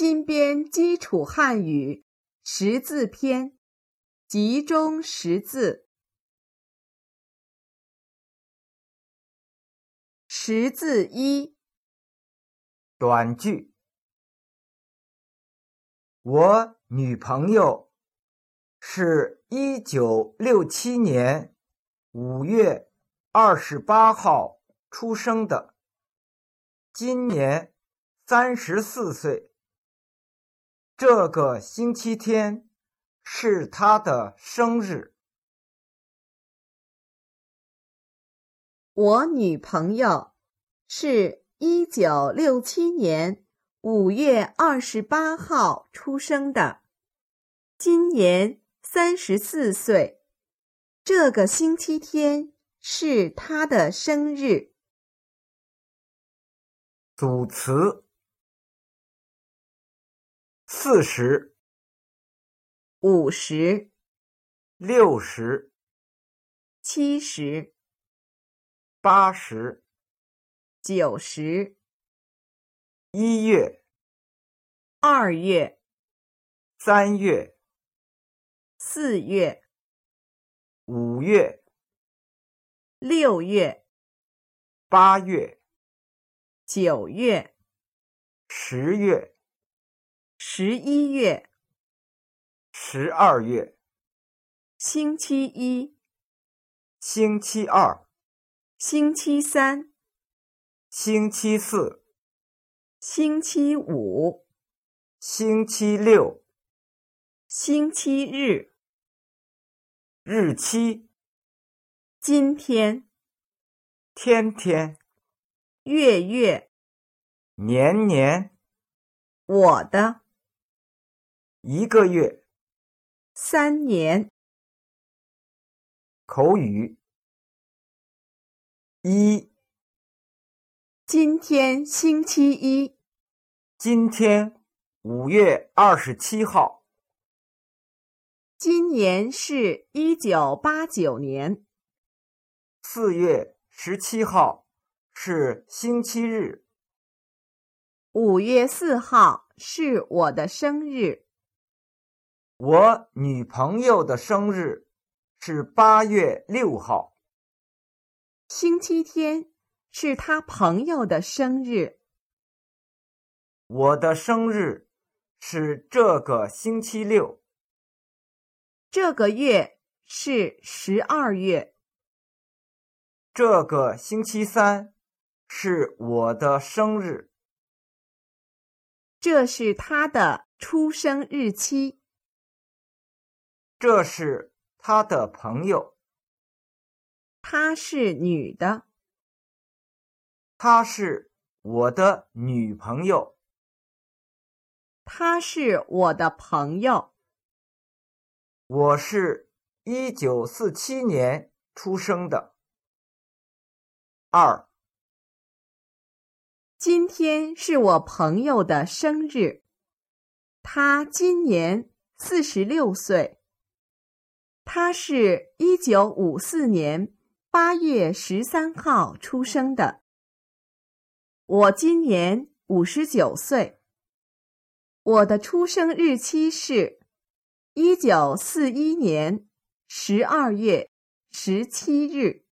新编基础汉语识字篇，集中识字。识字一， 短句。我女朋友是1967年5月28号出生的，今年34岁。这个星期天是她的生日。 我女朋友是1967年5月28号出生的，今年34岁。这个星期天是她的生日。 组词：40、 50、 60、 70、 80、 90、 1月、 2月、 3月、 4月、 5月、 6月、 8月、 9月、 10月、 11月、 12月、 星期一、 星期二、 星期三、 星期四、 星期五、 星期六、 星期日、 日期、 今天、 天天、 月月、 年年、 我的、 1个月。 3年。 口语一， 今天星期一， 今天5月27号。 今年是1989年。 4月17号是星期日。 5月4号是我的生日。 我女朋友的生日是8月6号。 星期天是她朋友的生日。 我的生日是这个星期六。 这个月是12月。 这个星期三是我的生日。 这是她的出生日期。 这是他的朋友。 她是女的。 她是我的女朋友。 她是我的朋友。 我是1947年出生的。2， 今天是我朋友的生日。他今年46岁。他是1954年8月13号出生的。我今年59岁。我的出生日期是1941年12月17日。